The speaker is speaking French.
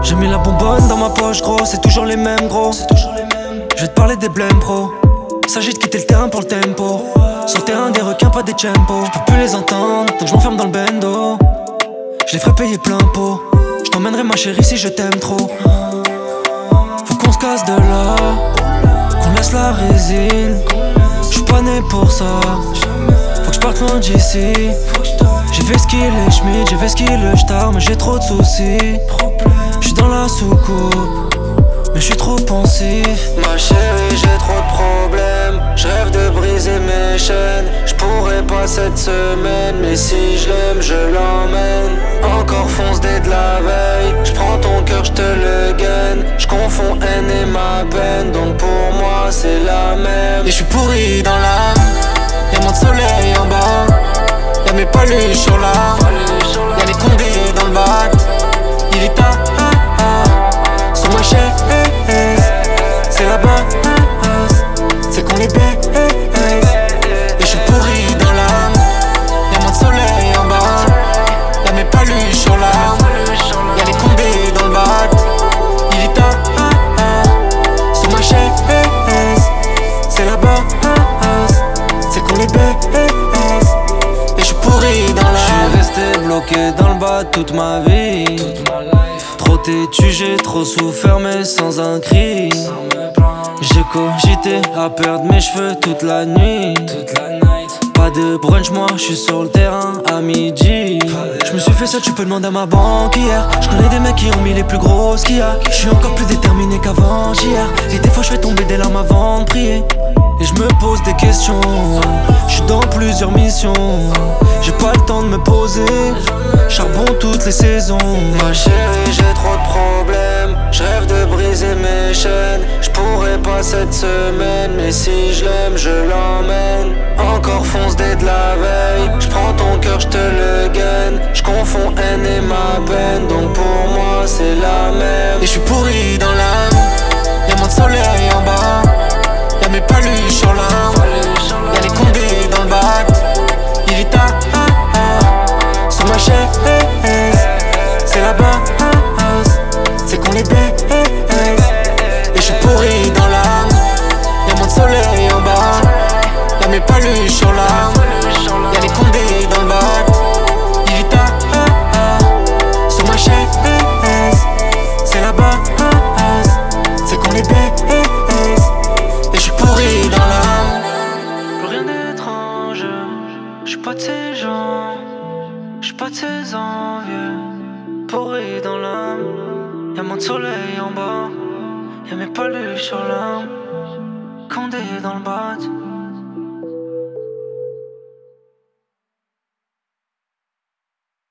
J'ai mis la bonbonne dans ma poche gros, c'est toujours les mêmes gros. Je vais te parler des blèmes pro. S'agit de quitter le terrain pour le tempo. Sur le terrain des requins, pas des tempos. Je peux plus les entendre, donc je m'enferme dans le bendo. Je les ferai payer plein pot. Je t'emmènerai ma chérie si je t'aime trop. Faut qu'on se casse de là, qu'on laisse la résine. J'suis pas né pour ça. Faut que je parte loin d'ici. J'ai fait skill et schmidt, j'ai fait skill le star, mais j'ai trop de soucis. J'suis dans la soucoupe, mais j'suis trop pensif. Ma chérie, j'ai trop de problèmes. J'rêve de briser mes chaînes. J'pourrais pas cette semaine, mais si je l'aime, je l'emmène. Encore fonce dès de la veille. J'prends ton cœur, j'te le gaine. J'confonds haine et ma peine, donc pour moi c'est la même. Et j'suis pourri dans l'âme. Y'a moins de soleil en bas. Y'a mes paluches sur l'arbre. Y'a les condés dans le bac. Il est tard, sur ma chaise. C'est la base, c'est qu'on les baise. Et j'suis pourri dans l'âme. Y'a moins de soleil en bas. Y'a mes paluches sur l'arbre. Y'a les condés dans le bac. Il est tard, sur ma chaise. C'est la base, c'est qu'on les baise. Et j'suis pourri dans l'âme. J'suis resté bloqué dans le bas toute ma vie. Trop têtu, j'ai trop souffert mais sans un cri. J'ai cogité à perdre mes cheveux toute la nuit. Pas de brunch, moi j'suis sur le terrain à midi. J'me suis fait ça, tu peux demander à ma banque hier. J'connais des mecs qui ont mis les plus grosses qu'il y a. J'suis encore plus déterminé qu'avant hier. Et des fois j'fais tomber des larmes avant de prier. Et je me pose des questions. Je suis dans plusieurs missions. J'ai pas le temps de me poser. Charbon toutes les saisons. Ma chérie, j'ai trop de problèmes. Je rêve de briser mes chaînes. Je pourrais pas cette semaine, mais si je l'aime, je l'emmène. Encore fonce dès de la veille. Je prends ton cœur, je te le gaine. Je confonds haine et ma peine, donc pour moi c'est la même. Et je suis pourri dans l'âme. Y'a moins de soleil en bas. Y'a mes paluches sur l'arbre. Y'a les condés dans le bac. Il est tard, sur ma chaise. C'est la base, c'est qu'on les baise. Et j'suis pourri dans l'âme. Y'a moins de soleil en bas. Y'a mes paluches sur l'arbre. Y'a les condés dans le bac. Il est tard, sur ma chaise. C'est la base, c'est qu'on les baise. Pourri dans l'âme. Plus rien d'étrange. J'suis pas de ces gens. J'suis pas de ces envieux. Pourri dans l'âme. Y'a moins de soleil en bas. Y'a mes paluches sur l'âme. Condé dans le bat.